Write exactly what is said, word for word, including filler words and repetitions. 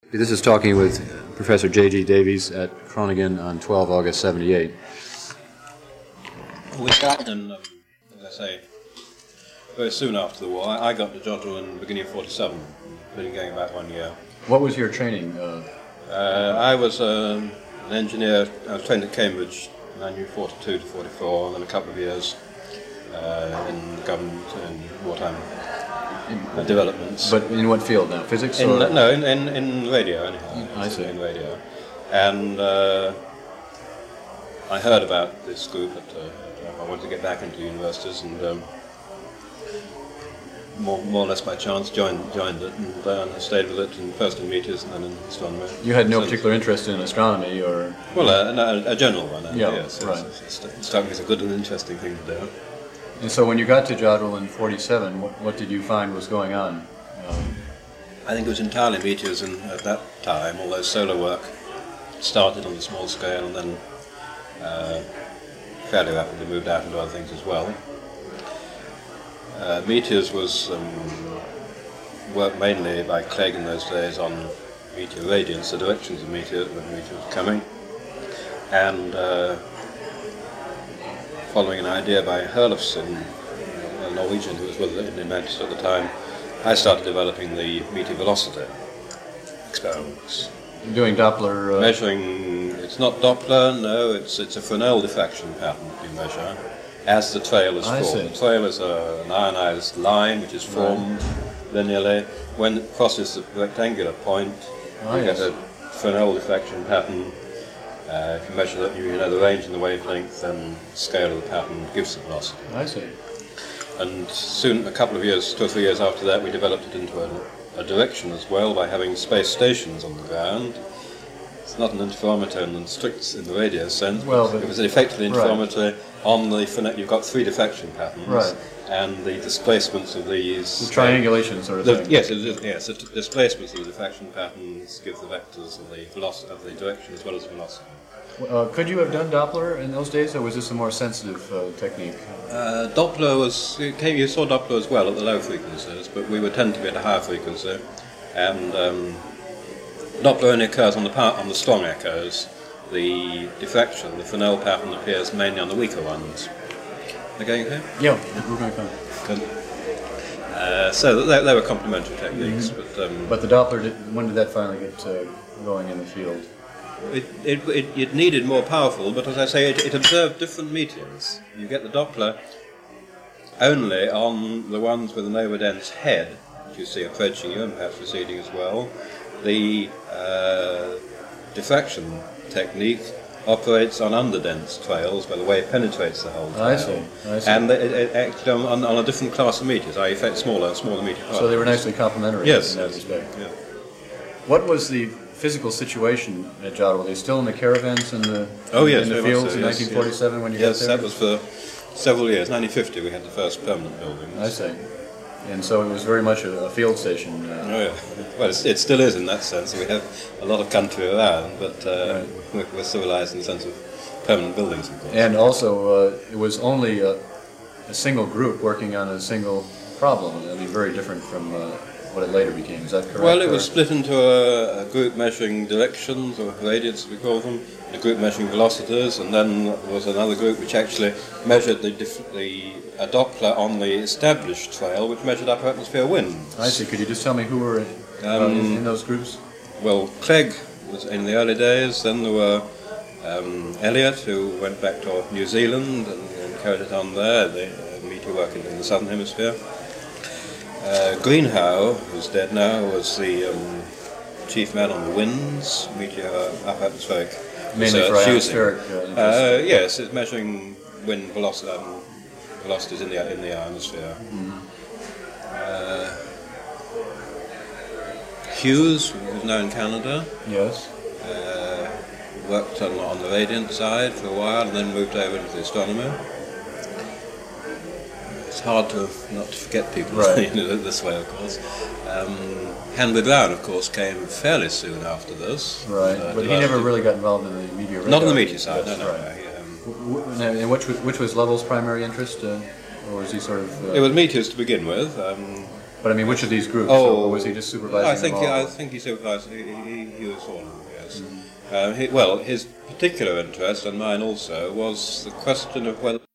This is Talking with Professor J G Davies at Groningen on twelve August seventy-eight. We started in, um, as I say, very soon after the war. I, I got to Jodrell in the beginning of forty-seven, been going about one year. What was your training? Uh, uh, I was um, an engineer. I was trained at Cambridge in nineteen forty-two to forty-four, and then a couple of years uh, in government and wartime uh, developments. But in what field now? Physics? In, or? No, in, in, in radio, anyhow. I see. In radio. And uh, I heard about this group that uh, I wanted to get back into universities, and um, more, more or less by chance joined joined it, and uh, stayed with it, and first in meteors and then in astronomy. You had no so, particular interest in astronomy, or? Well, uh, no, a general one. Uh, yeah, yes, right. It's, it's, it struck me as a good and interesting thing to do. And so when you got to Jodrell in forty-seven, what, what did you find was going on? Um, I think it was entirely meteors in, at that time, although solar work started on a small scale and then uh, fairly rapidly moved out into other things as well. Uh, meteors was um, worked mainly by Clegg in those days on meteor radiance, the directions of meteors when meteors were coming, and uh, following an idea by Herlufsen, a Norwegian who was with it in Manchester at the time, I started developing the meteor velocity experiments. Doing Doppler... Uh, Measuring, it's not Doppler, no, it's it's a Fresnel diffraction pattern that we measure as the trail is I formed. see. The trail is a, an ionized line which is formed right. linearly. When it crosses the rectangular point, oh, you yes. get a Fresnel diffraction pattern. Uh, if you measure that, you know the range and the wavelength, then the scale of the pattern gives the velocity. I see. And soon, a couple of years, two or three years after that, we developed it into a, a direction as well by having space stations on the ground. It's not an interferometer in the strict in the radio sense, well, but but it was effectively an interferometer right. on the. You've got three diffraction patterns, right. and the displacements of these. The triangulation sort of the, thing. Yes, it is, yes. The displacements of the diffraction patterns give the vectors of the velocity of the direction as well as the velocity. Uh, could you have done Doppler in those days, or was this a more sensitive uh, technique? Uh, Doppler was, came, you saw Doppler as well at the low frequencies, but we would tend to be at a higher frequency, and um, Doppler only occurs on the part, on the strong echoes. The diffraction, the Fresnel pattern, appears mainly on the weaker ones. Are going here? Yeah, we're going to come. Good. Uh, so they, they were complementary techniques, mm-hmm. but um, but the Doppler, did, when did that finally get uh, going in the field? It, it, it, it needed more powerful, but as I say, it, it observed different meteors. You get the Doppler only on the ones with an overdense head, which you see approaching you and perhaps receding as well. The uh, diffraction technique operates on underdense trails where the wave penetrates the whole trail. I see, I see. And it, it acted on, on a different class of meteors, that is, smaller, smaller meteor particles. So they were nicely complementary yes, in that yes, respect. yeah. What was the physical situation at Jodrell? Were they still in the caravans in the oh, yes, in the very much fields so, in yes, nineteen forty-seven yes. when you yes, got there? Yes, that was for several years. nineteen fifty we had the first permanent buildings. I see. And so it was very much a, a field station. Uh, oh yeah. Well, it's, it still is in that sense. We have a lot of country around, but uh, right. we're civilized in the sense of permanent buildings, of course. And also, uh, it was only a, a single group working on a single problem. I mean, very different from uh, what it later became. Is that correct? Well, it or? was split into a, a group measuring directions, or radiance we call them, a group measuring velocities, and then there was another group which actually measured the, diff- the a Doppler on the established trail, which measured upper atmosphere winds. I see. Could you just tell me who were in, um, uh, in, in those groups? Well, Clegg was in the early days, then there were um, Elliott, who went back to New Zealand and, and carried it on there, the uh, meteor work in, in the southern hemisphere. Uh, Greenhow, who's dead now, was the um, chief man on the winds, meteor upper atmospheric Mainly research for using. atmospheric uh, Uh, yes, it's measuring wind veloci- um, velocities in the in the ionosphere. Mm-hmm. Uh, Hughes, who's now in Canada, Yes. uh, worked on, on the radiant side for a while and then moved over into the astronomy. It's hard to not to forget people right. this way, of course. Um, Henry Brown, of course, came fairly soon after this. Right, uh, but he never really got involved in the meteor radar. Not on the meteor side, no, That's no. right. no he, um, W- w- and which was, which was Lovell's primary interest, uh, or was he sort of? Uh, it was meteors to begin with. Um, But I mean, which of these groups? Oh, or was he just supervising I think them all? I think he supervised. He, he, he was all of them, yes. Mm. Um, he, well, his particular interest, and mine also, was the question of whether